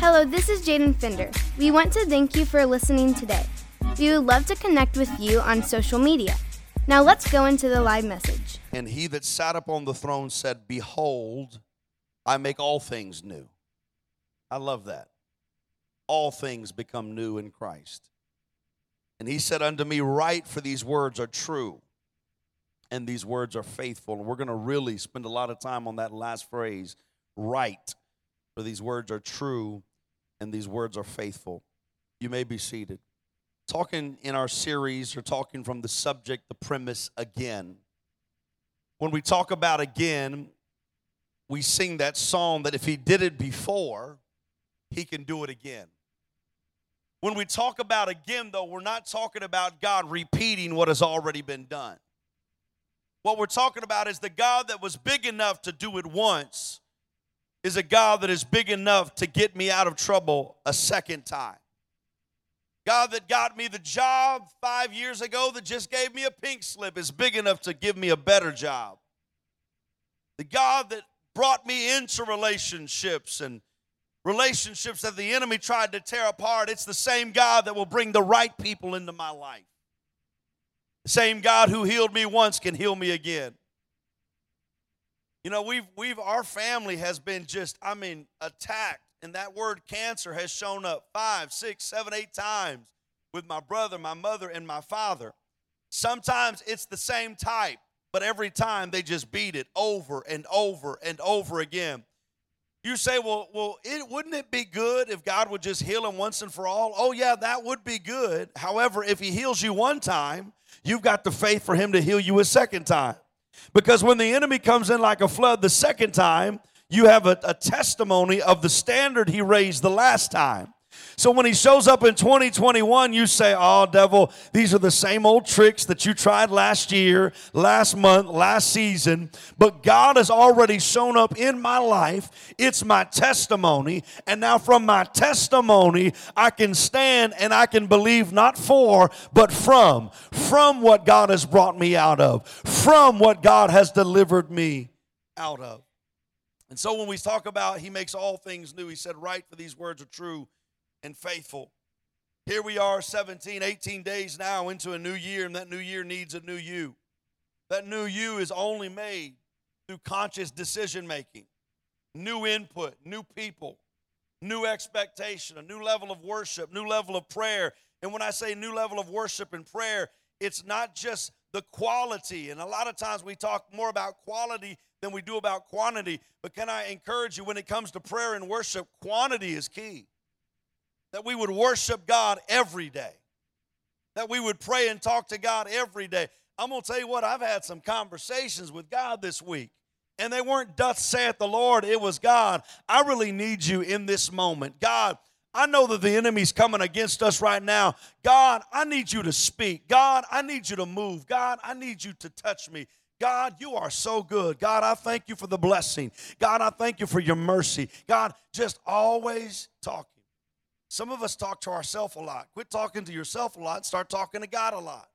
Hello, this is Jaden Fender. We want to thank you for listening today. We would love to connect with you on social media. Now let's go into the live message. And he that sat upon the throne said, Behold, I make all things new. I love that. All things become new in Christ. And he said unto me, Write, for these words are true, and these words are faithful. And we're going to really spend a lot of time on that last phrase, write, for these words are true, and these words are faithful. You may be seated. Talking in our series, or talking from the subject, the premise, again. When we talk about again, we sing that song that if he did it before, he can do it again. When we talk about again, though, we're not talking about God repeating what has already been done. What we're talking about is the God that was big enough to do it once is a God that is big enough to get me out of trouble a second time. God that got me the job 5 years ago that just gave me a pink slip is big enough to give me a better job. The God that brought me into relationships and relationships that the enemy tried to tear apart, it's the same God that will bring the right people into my life. The same God who healed me once can heal me again. You know, our family has been attacked. And that word cancer has shown up 5, 6, 7, 8 times with my brother, my mother, and my father. Sometimes it's the same type, but every time they just beat it over and over and over again. You say, wouldn't it be good if God would just heal him once and for all? Oh, yeah, that would be good. However, if he heals you one time, you've got the faith for him to heal you a second time. Because when the enemy comes in like a flood the second time, you have a testimony of the standard he raised the last time. So when he shows up in 2021, you say, oh, devil, these are the same old tricks that you tried last year, last month, last season. But God has already shown up in my life. It's my testimony. And now from my testimony, I can stand and I can believe not for, but from what God has brought me out of, from what God has delivered me out of. And so when we talk about he makes all things new, he said, Write, for these words are true and faithful. Here we are 17, 18 days now into a new year, and that new year needs a new you. That new you is only made through conscious decision making, new input, new people, new expectation, a new level of worship, new level of prayer. And when I say new level of worship and prayer, it's not just the quality. And a lot of times we talk more about quality than we do about quantity. But can I encourage you, when it comes to prayer and worship, quantity is key. That we would worship God every day. That we would pray and talk to God every day. I'm going to tell you what, I've had some conversations with God this week. And they weren't, thus saith the Lord. It was, God, I really need you in this moment. God, I know that the enemy's coming against us right now. God, I need you to speak. God, I need you to move. God, I need you to touch me. God, you are so good. God, I thank you for the blessing. God, I thank you for your mercy. God, just always talking. Some of us talk to ourselves a lot. Quit talking to yourself a lot and start talking to God a lot.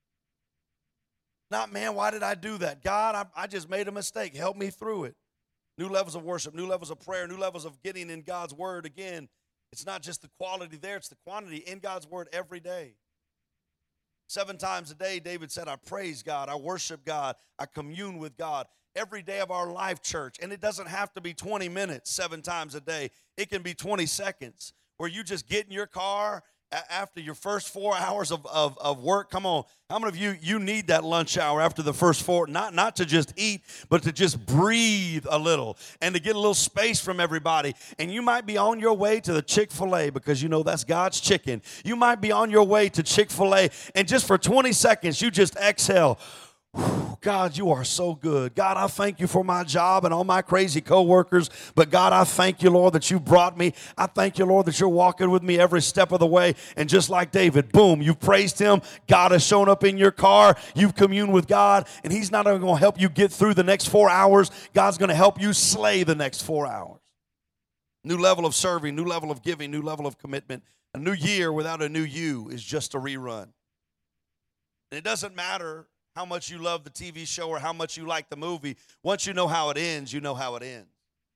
Not, man, why did I do that? God, I just made a mistake. Help me through it. New levels of worship, new levels of prayer, new levels of getting in God's word again. It's not just the quality there, it's the quantity in God's word every day. 7 times a day, David said, I praise God, I worship God, I commune with God. Every day of our life, church. And it doesn't have to be 20 minutes 7 times a day. It can be 20 seconds where you just get in your car after your first 4 hours of work. Come on. How many of you need that lunch hour after the first 4? Not to just eat, but to just breathe a little and to get a little space from everybody. And you might be on your way to the Chick-fil-A because you know that's God's chicken. You might be on your way to Chick-fil-A and just for 20 seconds you just exhale. God, you are so good. God, I thank you for my job and all my crazy coworkers. But God, I thank you, Lord, that you brought me. I thank you, Lord, that you're walking with me every step of the way. And just like David, boom, you've praised him. God has shown up in your car. You've communed with God. And he's not only going to help you get through the next 4 hours. God's going to help you slay the next 4 hours. New level of serving, new level of giving, new level of commitment. A new year without a new you is just a rerun. And it doesn't matter how much you love the TV show or how much you like the movie. Once you know how it ends, you know how it ends.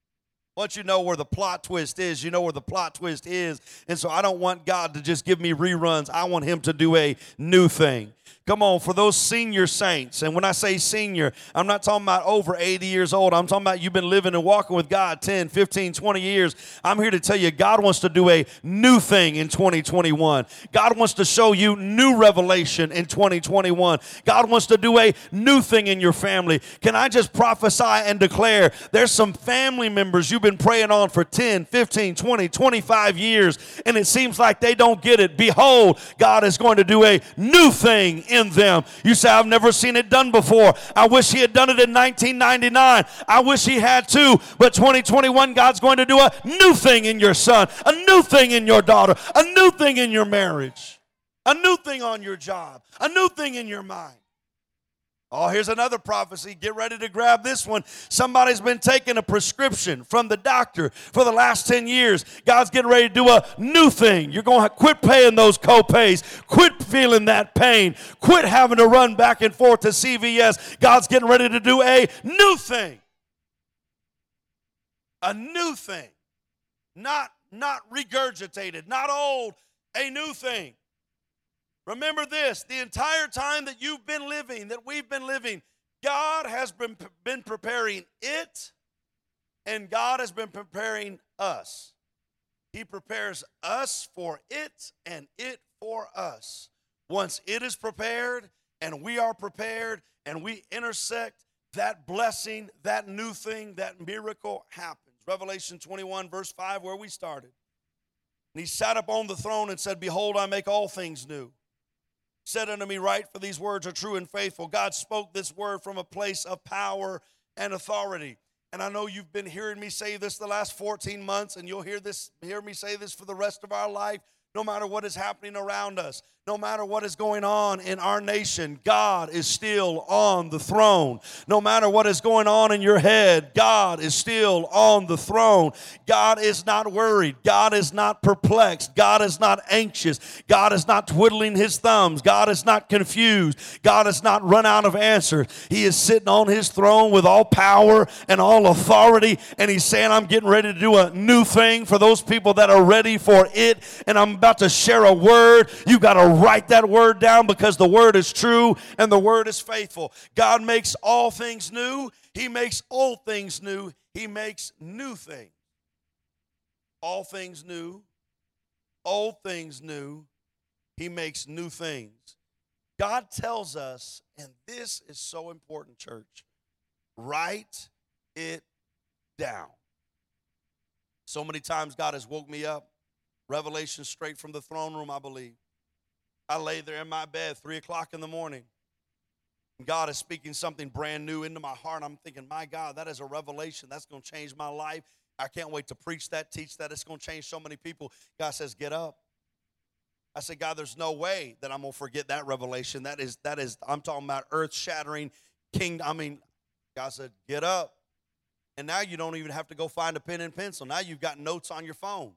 Once you know where the plot twist is, you know where the plot twist is. And so I don't want God to just give me reruns. I want him to do a new thing. Come on, for those senior saints, and when I say senior, I'm not talking about over 80 years old. I'm talking about you've been living and walking with God 10, 15, 20 years. I'm here to tell you God wants to do a new thing in 2021. God wants to show you new revelation in 2021. God wants to do a new thing in your family. Can I just prophesy and declare there's some family members you've been praying on for 10, 15, 20, 25 years, and it seems like they don't get it. Behold, God is going to do a new thing in them. You say, I've never seen it done before. I wish he had done it in 1999. I wish he had too. But 2021, God's going to do a new thing in your son, a new thing in your daughter, a new thing in your marriage, a new thing on your job, a new thing in your mind. Oh, here's another prophecy. Get ready to grab this one. Somebody's been taking a prescription from the doctor for the last 10 years. God's getting ready to do a new thing. You're going to quit paying those co-pays. Quit feeling that pain. Quit having to run back and forth to CVS. God's getting ready to do a new thing. A new thing. Not regurgitated, not old, a new thing. Remember this, the entire time that you've been living, that we've been living, God has been preparing it, and God has been preparing us. He prepares us for it, and it for us. Once it is prepared, and we are prepared, and we intersect, that blessing, that new thing, that miracle happens. Revelation 21, verse 5, where we started. And he sat up on the throne and said, Behold, I make all things new. Said unto me, Write, for these words are true and faithful. God spoke this word from a place of power and authority. And I know you've been hearing me say this the last 14 months, and you'll hear me say this for the rest of our life. No matter what is happening around us, no matter what is going on in our nation, God is still on the throne. No matter what is going on in your head, God is still on the throne. God is not worried. God is not perplexed. God is not anxious. God is not twiddling his thumbs. God is not confused. God has not run out of answers. He is sitting on his throne with all power and all authority, and he's saying, I'm getting ready to do a new thing for those people that are ready for it, and I'm about to share a word. You got to write that word down because the word is true and the word is faithful. God makes all things new. He makes old things new. He makes new things. All things new. Old things new. He makes new things. God tells us, and this is so important, church, write it down. So many times God has woke me up. Revelation straight from the throne room, I believe. I lay there in my bed, 3 o'clock in the morning. And God is speaking something brand new into my heart. I'm thinking, my God, that is a revelation. That's going to change my life. I can't wait to preach that, teach that. It's going to change so many people. God says, get up. I said, God, there's no way that I'm going to forget that revelation. That is, I'm talking about earth-shattering kingdom. God said, get up. And now you don't even have to go find a pen and pencil. Now you've got notes on your phone.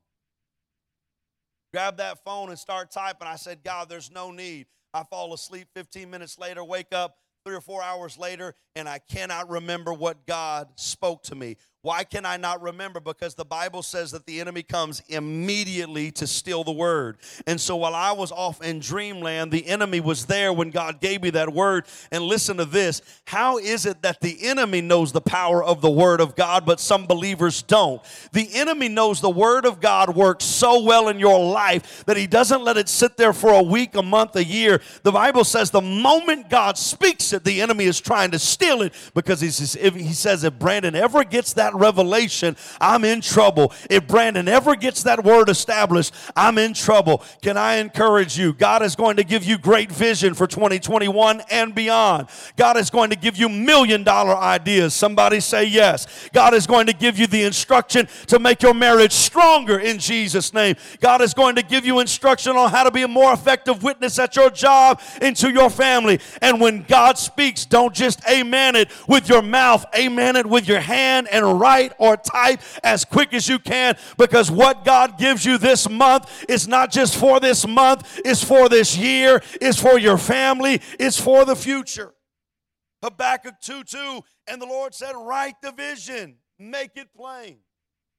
Grab that phone and start typing. I said, God, there's no need. I fall asleep 15 minutes later, wake up 3 or 4 hours later, and I cannot remember what God spoke to me. Why can I not remember? Because the Bible says that the enemy comes immediately to steal the word. And so while I was off in dreamland, the enemy was there when God gave me that word. And listen to this. How is it that the enemy knows the power of the word of God, but some believers don't? The enemy knows the word of God works so well in your life that he doesn't let it sit there for a week, a month, a year. The Bible says the moment God speaks it, the enemy is trying to steal it, because he says if Brandon ever gets that revelation, I'm in trouble. If Brandon ever gets that word established, I'm in trouble. Can I encourage you? God is going to give you great vision for 2021 and beyond. God is going to give you $1 million ideas. Somebody say yes. God is going to give you the instruction to make your marriage stronger in Jesus' name. God is going to give you instruction on how to be a more effective witness at your job and to your family. And when God speaks, don't just amen it with your mouth, amen it with your hand, and write or type as quick as you can, because what God gives you this month is not just for this month, it's for this year, it's for your family, it's for the future. Habakkuk 2:2, and the Lord said, write the vision, make it plain.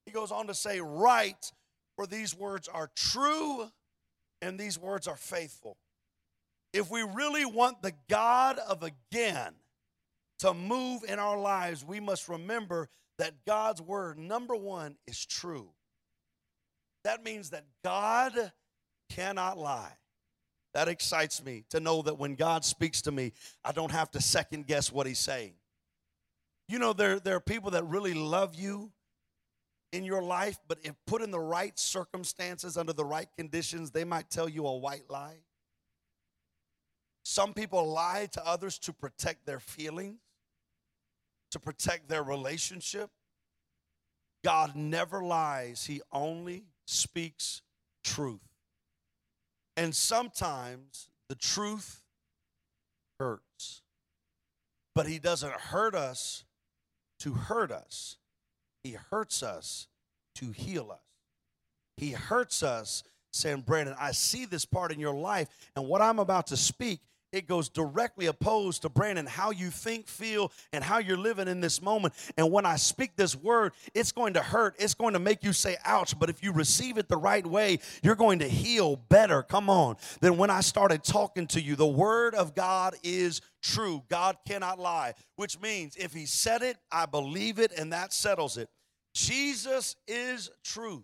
He goes on to say, write, for these words are true and these words are faithful. If we really want the God of again to move in our lives, we must remember that God's word, number one, is true. That means that God cannot lie. That excites me to know that when God speaks to me, I don't have to second guess what he's saying. You know, there are people that really love you in your life, but if put in the right circumstances, under the right conditions, they might tell you a white lie. Some people lie to others to protect their feelings, to protect their relationship. God never lies. He only speaks truth. And sometimes the truth hurts. But he doesn't hurt us to hurt us. He hurts us to heal us. He hurts us saying, Brandon, I see this part in your life, and what I'm about to speak, it goes directly opposed to, Brandon, how you think, feel, and how you're living in this moment. And when I speak this word, it's going to hurt. It's going to make you say, ouch. But if you receive it the right way, you're going to heal better, come on, than when I started talking to you. The word of God is true. God cannot lie, which means if he said it, I believe it, and that settles it. Jesus is truth.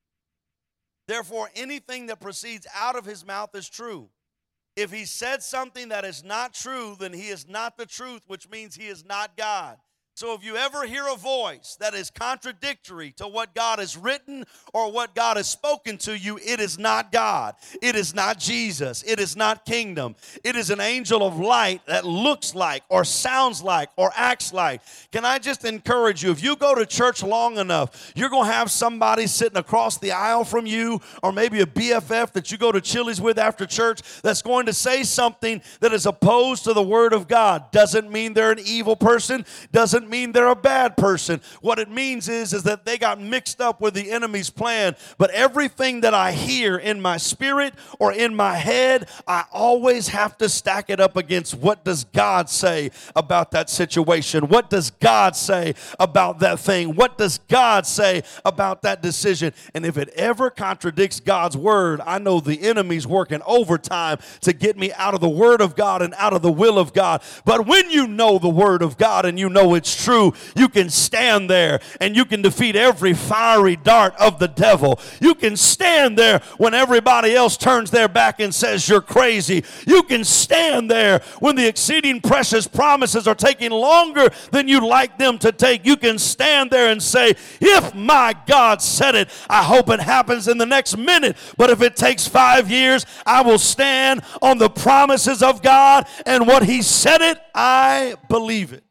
Therefore, anything that proceeds out of his mouth is true. If he said something that is not true, then he is not the truth, which means he is not God. So if you ever hear a voice that is contradictory to what God has written or what God has spoken to you, it is not God. It is not Jesus. It is not kingdom. It is an angel of light that looks like or sounds like or acts like. Can I just encourage you, if you go to church long enough, you're going to have somebody sitting across the aisle from you, or maybe a BFF that you go to Chili's with after church, that's going to say something that is opposed to the word of God. Doesn't mean they're an evil person. Doesn't mean they're a bad person. What it means is that they got mixed up with the enemy's plan. But everything that I hear in my spirit or in my head, I always have to stack it up against what does God say about that situation? What does God say about that thing? What does God say about that decision? And if it ever contradicts God's word, I know the enemy's working overtime to get me out of the word of God and out of the will of God. But when you know the word of God and you know it's true, you can stand there and you can defeat every fiery dart of the devil. You can stand there when everybody else turns their back and says you're crazy. You can stand there when the exceeding precious promises are taking longer than you'd like them to take. You can stand there and say, if my God said it, I hope it happens in the next minute. But if it takes 5 years, I will stand on the promises of God, and what he said it, I believe it.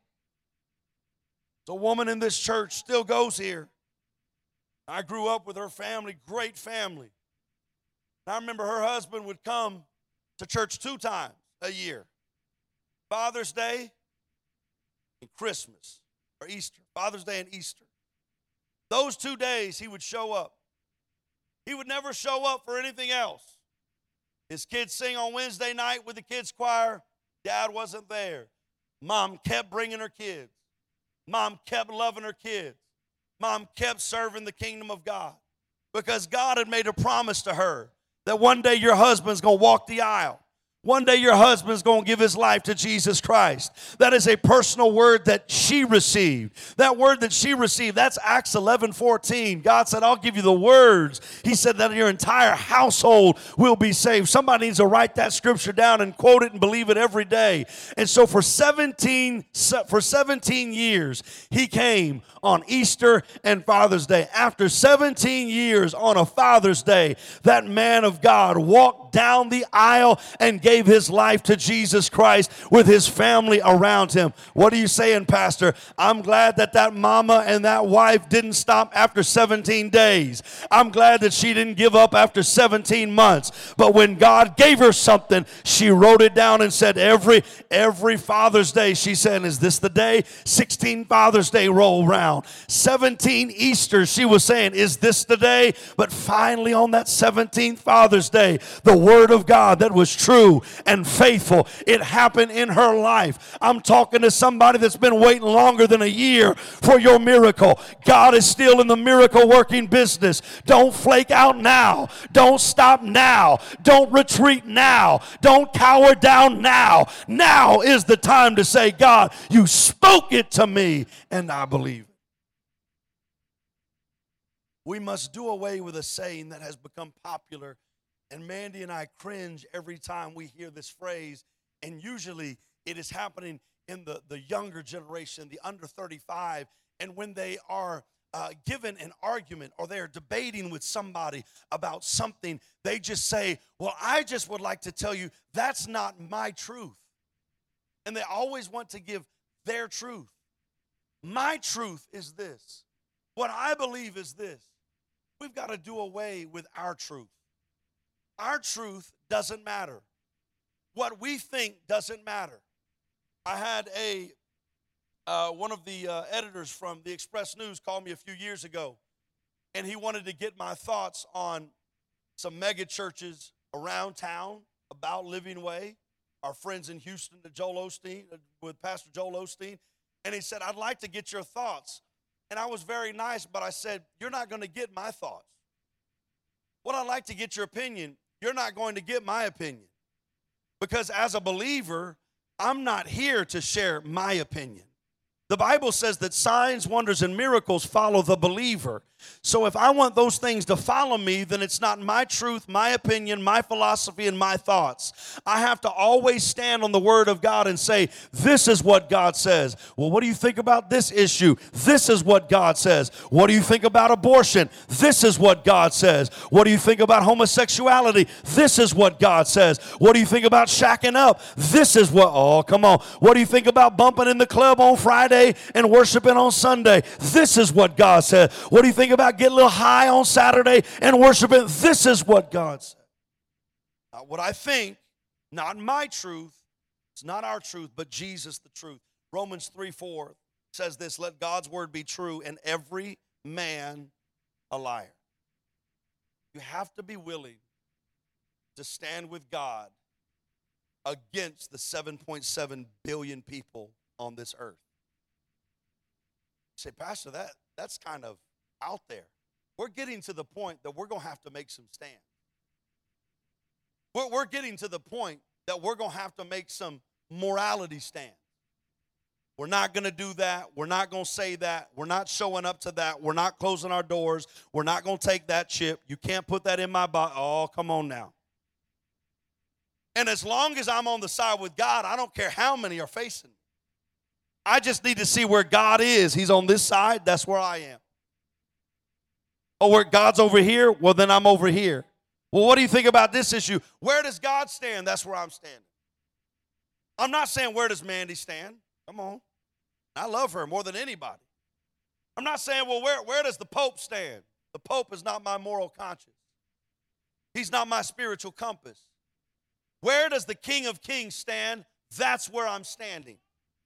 A woman in this church still goes here. I grew up with her family, great family. And I remember her husband would come to church 2 times a year. Father's Day and Christmas, or Easter. Father's Day and Easter. Those 2 days he would show up. He would never show up for anything else. His kids sing on Wednesday night with the kids' choir. Dad wasn't there. Mom kept bringing her kids. Mom kept loving her kids. Mom kept serving the kingdom of God because God had made a promise to her that one day your husband's going to walk the aisle. One day your husband's going to give his life to Jesus Christ. That is a personal word that she received. That word that she received, that's Acts 11:14. God said, I'll give you the words. He said that your entire household will be saved. Somebody needs to write that scripture down and quote it and believe it every day. And so for 17 years, he came on Easter and Father's Day. After 17 years on a Father's Day, that man of God walked down the aisle and gave his life to Jesus Christ with his family around him. What are you saying, Pastor? I'm glad that mama and that wife didn't stop after 17 days. I'm glad that she didn't give up after 17 months. But when God gave her something, she wrote it down and said every Father's Day, she said, is this the day? 16 Father's Day roll around. 17 Easters, she was saying, is this the day? But finally on that 17th Father's Day, the the word of God that was true and faithful. It happened in her life. I'm talking to somebody that's been waiting longer than a year for your miracle. God is still in the miracle working business. Don't flake out now. Don't stop now. Don't retreat now. Don't cower down now. Now is the time to say, God, you spoke it to me and I believe it. We must do away with a saying that has become popular, and Mandy and I cringe every time we hear this phrase, and usually it is happening in the younger generation, the under 35, and when they are given an argument or they're debating with somebody about something, they just say, well, I just would like to tell you that's not my truth. And they always want to give their truth. My truth is this. What I believe is this. We've got to do away with our truth. Our truth doesn't matter. What we think doesn't matter. I had one of the editors from the Express News call me a few years ago, and he wanted to get my thoughts on some mega churches around town about Living Way, our friends in Houston, with Pastor Joel Osteen, and he said, I'd like to get your thoughts. And I was very nice, but I said, you're not going to get my thoughts. What I'd like to get your opinion, you're not going to get my opinion. Because as a believer, I'm not here to share my opinion. The Bible says that signs, wonders, and miracles follow the believer. So if I want those things to follow me, then it's not my truth, my opinion, my philosophy, and my thoughts. I have to always stand on the Word of God and say, this is what God says. Well, what do you think about this issue? This is what God says. What do you think about abortion? This is what God says. What do you think about homosexuality? This is what God says. What do you think about shacking up? This is what, oh, come on. What do you think about bumping in the club on Friday and worshiping on Sunday? This is what God says. What do you think about getting a little high on Saturday and worshiping? This is what God said. Not what I think, not my truth. It's not our truth, but Jesus the truth. Romans 3:4 says this, let God's word be true and every man a liar. You have to be willing to stand with God against the 7.7 billion people on this earth. You say, Pastor, that's kind of out there. We're getting to the point that we're going to have to make some stands. We're getting to the point that we're going to have to make some morality stands. We're not going to do that. We're not going to say that. We're not showing up to that. We're not closing our doors. We're not going to take that chip. You can't put that in my body. Oh, come on now. And as long as I'm on the side with God, I don't care how many are facing me. I just need to see where God is. He's on this side. That's where I am. Oh, where God's over here? Well, then I'm over here. Well, what do you think about this issue? Where does God stand? That's where I'm standing. I'm not saying where does Mandy stand? Come on. I love her more than anybody. I'm not saying, well, where does the Pope stand? The Pope is not my moral conscience. He's not my spiritual compass. Where does the King of Kings stand? That's where I'm standing.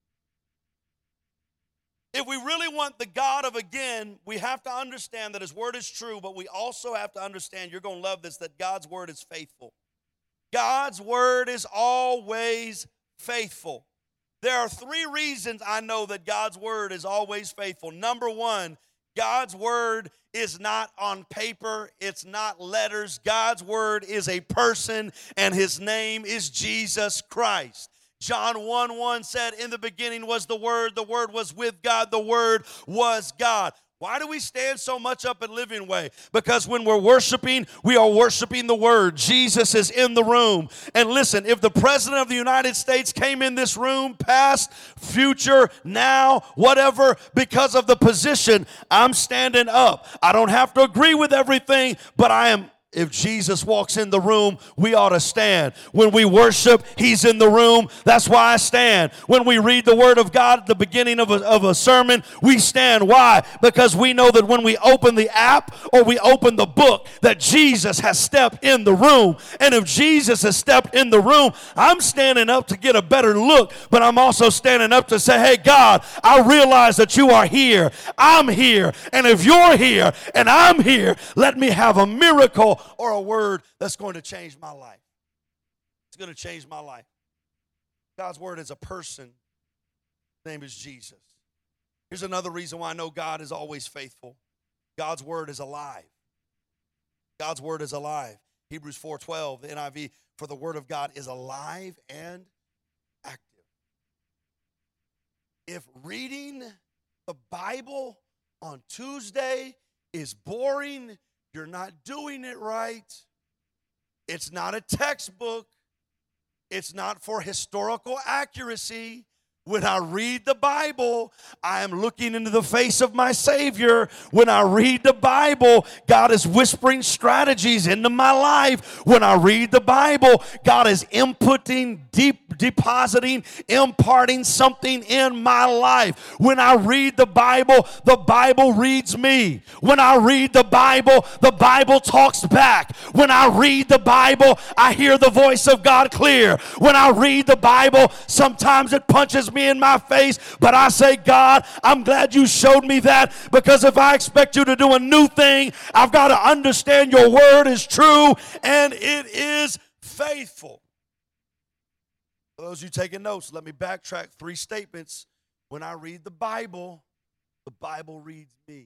If we really want the God of again, we have to understand that his word is true, but we also have to understand, you're going to love this, that God's word is faithful. God's word is always faithful. There are 3 reasons I know that God's word is always faithful. Number 1, God's word is not on paper. It's not letters. God's word is a person, and his name is Jesus Christ. John 1:1 said, in the beginning was the Word was with God, the Word was God. Why do we stand so much up at Living Way? Because when we're worshiping, we are worshiping the Word. Jesus is in the room. And listen, if the President of the United States came in this room, past, future, now, whatever, because of the position, I'm standing up. I don't have to agree with everything, but if Jesus walks in the room, we ought to stand. When we worship, he's in the room. That's why I stand. When we read the word of God at the beginning of a sermon, we stand. Why? Because we know that when we open the app or we open the book, that Jesus has stepped in the room. And if Jesus has stepped in the room, I'm standing up to get a better look, but I'm also standing up to say, hey, God, I realize that you are here. I'm here. And if you're here and I'm here, let me have a miracle call or a word that's going to change my life. It's going to change my life. God's word is a person. His name is Jesus. Here's another reason why I know God is always faithful. God's word is alive. God's word is alive. Hebrews 4:12, the NIV, for the word of God is alive and active. If reading the Bible on Tuesday is boring, you're not doing it right. It's not a textbook. It's not for historical accuracy. When I read the Bible, I am looking into the face of my Savior. When I read the Bible, God is whispering strategies into my life. When I read the Bible, God is depositing, imparting something in my life. When I read the Bible reads me. When I read the Bible talks back. When I read the Bible, I hear the voice of God clear. When I read the Bible, sometimes it punches me in my face, but I say, God, I'm glad you showed me that, because if I expect you to do a new thing, I've got to understand your word is true and it is faithful. For those of you taking notes, let me backtrack 3 statements. When I read the Bible reads me.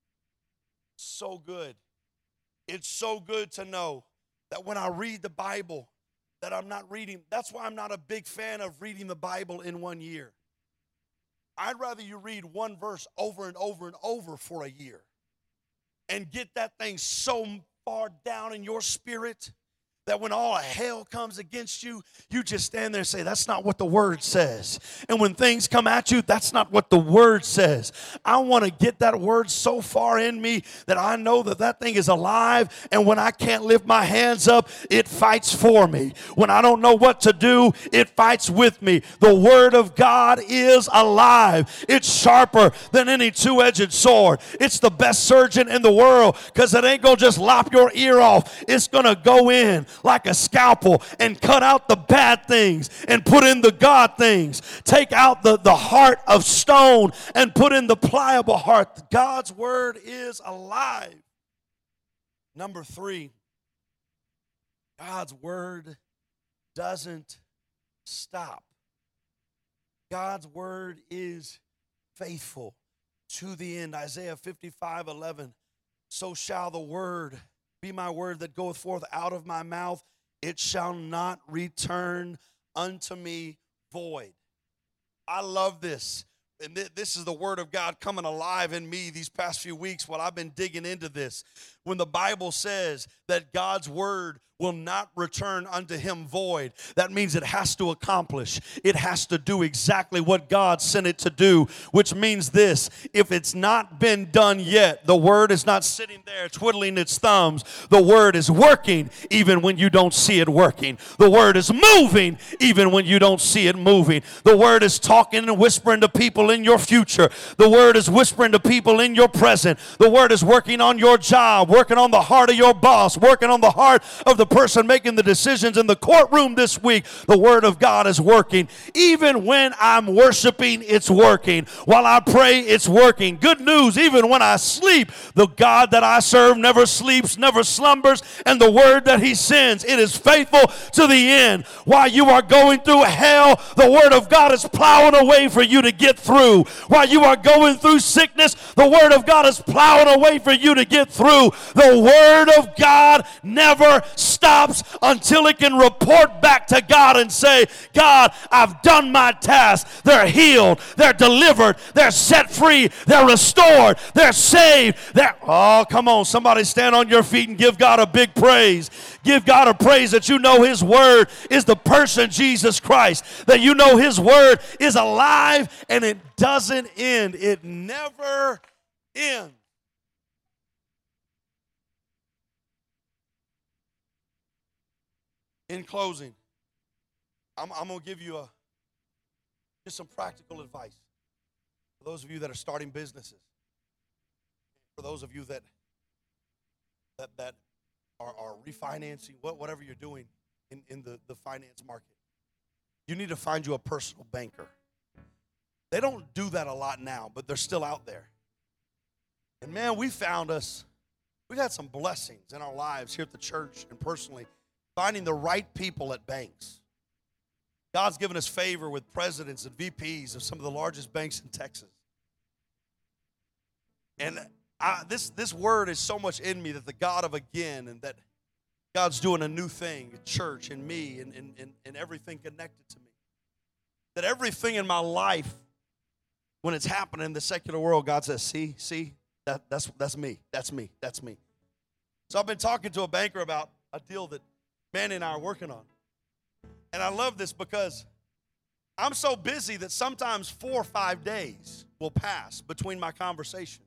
So good. It's so good to know that when I read the Bible, that I'm not reading. That's why I'm not a big fan of reading the Bible in 1 year. I'd rather you read one verse over and over and over for a year and get that thing so far down in your spirit that when all hell comes against you, you just stand there and say, that's not what the word says. And when things come at you, that's not what the word says. I want to get that word so far in me that I know that that thing is alive. And when I can't lift my hands up, it fights for me. When I don't know what to do, it fights with me. The word of God is alive. It's sharper than any two-edged sword. It's the best surgeon in the world, because it ain't going to just lop your ear off. It's going to go in like a scalpel and cut out the bad things and put in the God things. Take out the heart of stone and put in the pliable heart. God's word is alive. Number 3, God's word doesn't stop. God's word is faithful to the end. Isaiah 55:11, so shall the word be my word that goeth forth out of my mouth. It shall not return unto me void. I love this. And this is the word of God coming alive in me these past few weeks while I've been digging into this. When the Bible says that God's word will not return unto him void, that means it has to accomplish. It has to do exactly what God sent it to do, which means this: if it's not been done yet, the word is not sitting there twiddling its thumbs. The word is working even when you don't see it working. The word is moving even when you don't see it moving. The word is talking and whispering to people in your future. The word is whispering to people in your present. The word is working on your job, working on the heart of your boss, working on the heart of the person making the decisions in the courtroom this week. The word of God is working. Even when I'm worshiping, it's working. While I pray, it's working. Good news, even when I sleep, the God that I serve never sleeps, never slumbers, and the word that he sends, it is faithful to the end. While you are going through hell, the word of God is plowing a way for you to get through. While you are going through sickness, the word of God is plowing a way for you to get through. The word of God never stops until it can report back to God and say, God, I've done my task. They're healed, they're delivered, they're set free, they're restored, they're saved. Oh, come on, somebody stand on your feet and give God a big praise. Give God a praise that you know his word is the person Jesus Christ, that you know his word is alive and it doesn't end. It never ends. In closing, I'm going to give you just some practical advice for those of you that are starting businesses, for those of you that are refinancing, whatever you're doing in the finance market. You need to find you a personal banker. They don't do that a lot now, but they're still out there. And man, we found us We've had some blessings in our lives here at the church and personally, finding the right people at banks. God's given us favor with presidents and VPs of some of the largest banks in Texas. And this word is so much in me that the God of again, and that God's doing a new thing at church and me and everything connected to me. That everything in my life, when it's happening in the secular world, God says, see, that's me. So I've been talking to a banker about a deal that Manny and I are working on. And I love this because I'm so busy that sometimes 4 or 5 days will pass between my conversations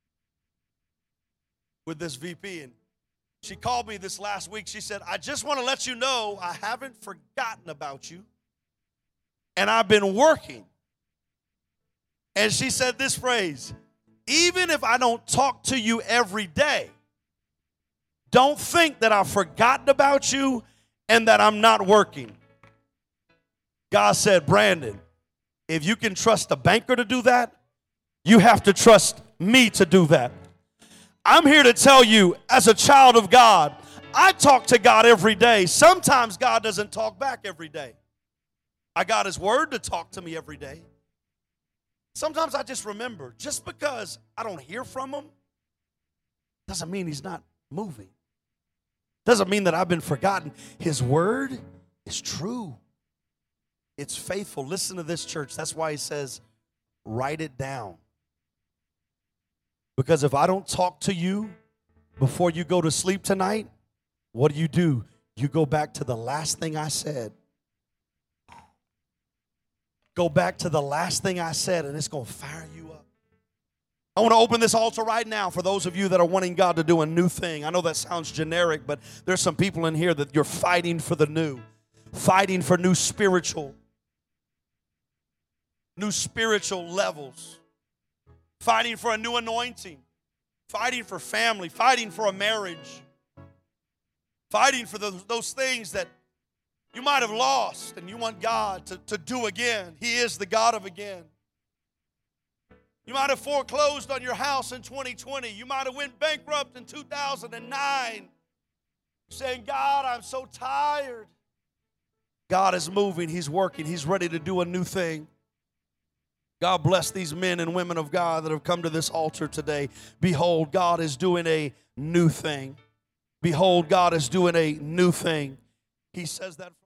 with this VP. And she called me this last week. She said, I just want to let you know I haven't forgotten about you. And I've been working. And she said this phrase, even if I don't talk to you every day, don't think that I've forgotten about you and that I'm not working. God said, Brandon, if you can trust a banker to do that, you have to trust me to do that. I'm here to tell you, as a child of God, I talk to God every day. Sometimes God doesn't talk back every day. I got His Word to talk to me every day. Sometimes I just remember, just because I don't hear from Him doesn't mean He's not moving. Doesn't mean that I've been forgotten. His Word is true. It's faithful. Listen to this, church. That's why He says, write it down. Because if I don't talk to you before you go to sleep tonight, what do? You go back to the last thing I said. Go back to the last thing I said, and it's going to fire you up. I want to open this altar right now for those of you that are wanting God to do a new thing. I know that sounds generic, but there's some people in here that you're fighting for the new, fighting for new spiritual levels, fighting for a new anointing, fighting for family, fighting for a marriage, fighting for those things that you might have lost and you want God to do again. He is the God of again. You might have foreclosed on your house in 2020. You might have went bankrupt in 2009. Saying, God, I'm so tired. God is moving. He's working. He's ready to do a new thing. God bless these men and women of God that have come to this altar today. Behold, God is doing a new thing. Behold, God is doing a new thing. He says that.